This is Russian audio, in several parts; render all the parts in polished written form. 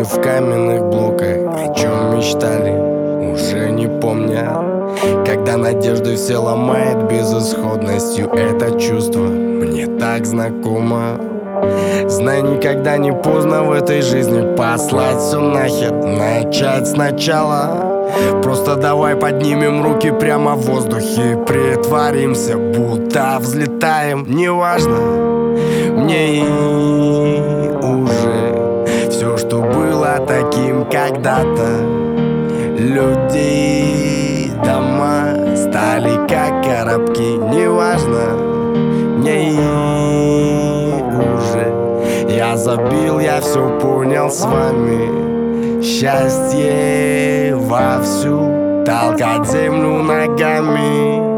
в каменных блоках. О чем мечтали, уже не помнят. Когда надежды все ломает безысходностью, это чувство мне так знакомо. Знай, никогда не поздно в этой жизни послать все нахер, начать сначала. Просто давай поднимем руки прямо в воздухе, притворимся, будто взлетаем. Неважно, мне и уже все, что было таким когда-то. Люди, дома стали как коробки. Неважно, мне и уже я забил, я все понял с вами. Счастье вовсю, толкать землю ногами.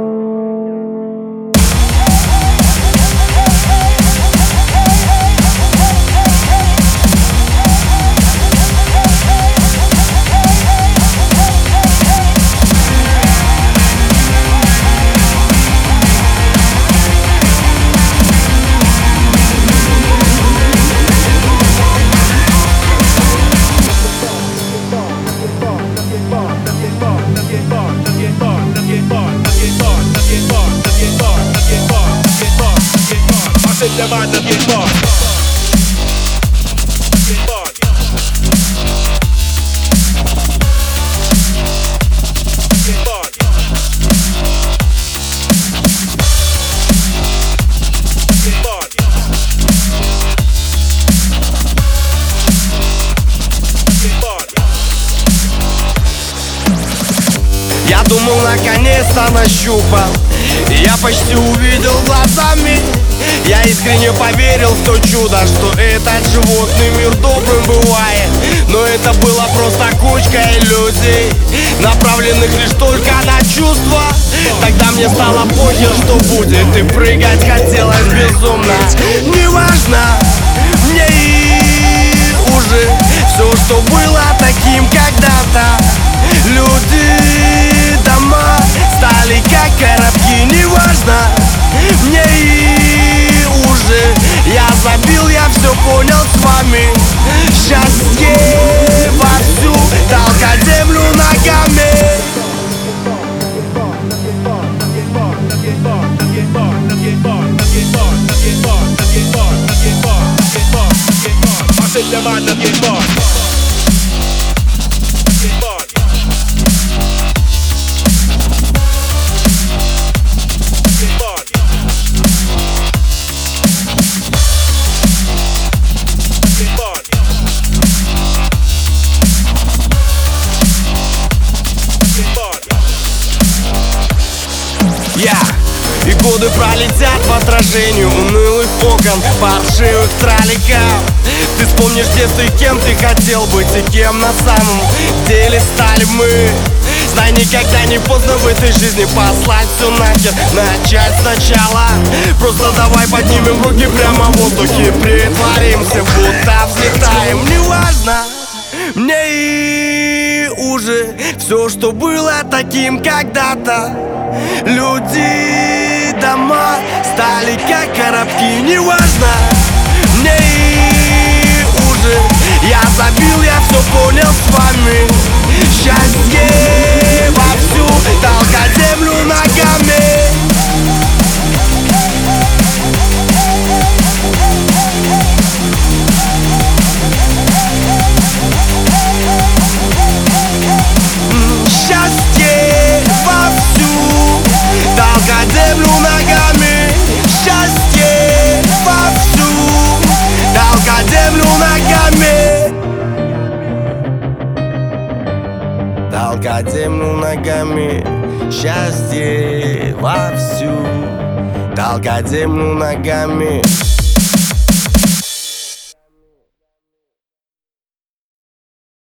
The man that get bored. Get bored. Get bored. Get bored. Get bored. Я думал, наконец-то нащупал, я почти увидел глазами. Я искренне поверил в то чудо, что этот животный мир добрым бывает. Но это было просто кучка иллюзий, направленных лишь только на чувства. Тогда мне стало похер, что будет, и прыгать хотелось безумно. Неважно, мне и уже все, что было таким когда-то. Люди, дома стали как коробки. Неважно, мне и уже я забил, я все понял с вами. Счастье вовсю, толкать землю ногами. The man that get bored. Get bored. Get bored. Get bored. Get bored. И годы пролетят по отражению унылых окон, паршивых тролликов. Ты вспомнишь детство и кем ты хотел быть, и кем на самом деле стали мы. Знай, никогда не поздно в этой жизни послать все нахер, начать сначала. Просто давай поднимем руки прямо в воздухе, притворимся, будто взлетаем. Неважно, мне и уже все, что было таким когда-то. Люди, дома стали как коробки. Неважно, мне и уже я забил, я все понял с вами. Счастье вовсю, толкать землю ногами. Счастье вовсю, толкать землю ногами. Счастье вовсю, толкать землю ногами. Толкать землю ногами. Счастье вовсю, толкать землю ногами.